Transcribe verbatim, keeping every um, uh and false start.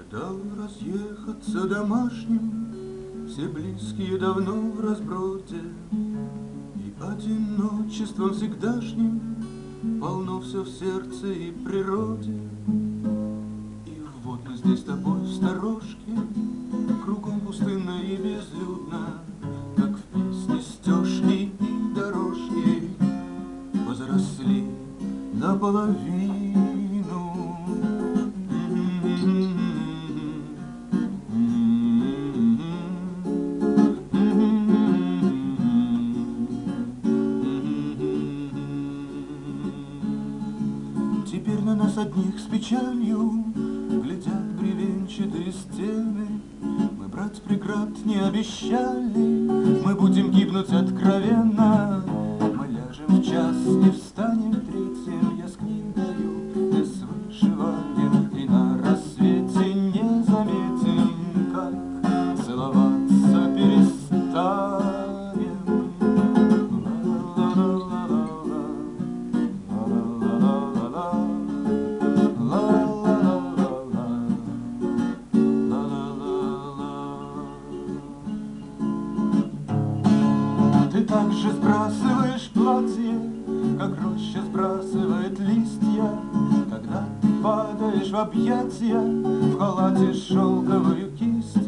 Дал разъехаться домашним, все близкие давно в разброде, и одиночеством всегдашним полно все в сердце и природе. И вот мы здесь с тобой в сторожке, кругом пустынно и безлюдно, как в песне стежки и дорожки возросли наполовину. Теперь на нас одних с печалью глядят бревенчатые стены. Мы, брат, преград не обещали, мы будем гибнуть откровенно. Мы ляжем в час и встанем в третьем, я с книгою, ты с вышиванием, и на рассвете не заметим, как целоваться перестанем. Ты так же сбрасываешь платье, как роща сбрасывает листья, когда ты падаешь в объятия в халате с шелковою кистью.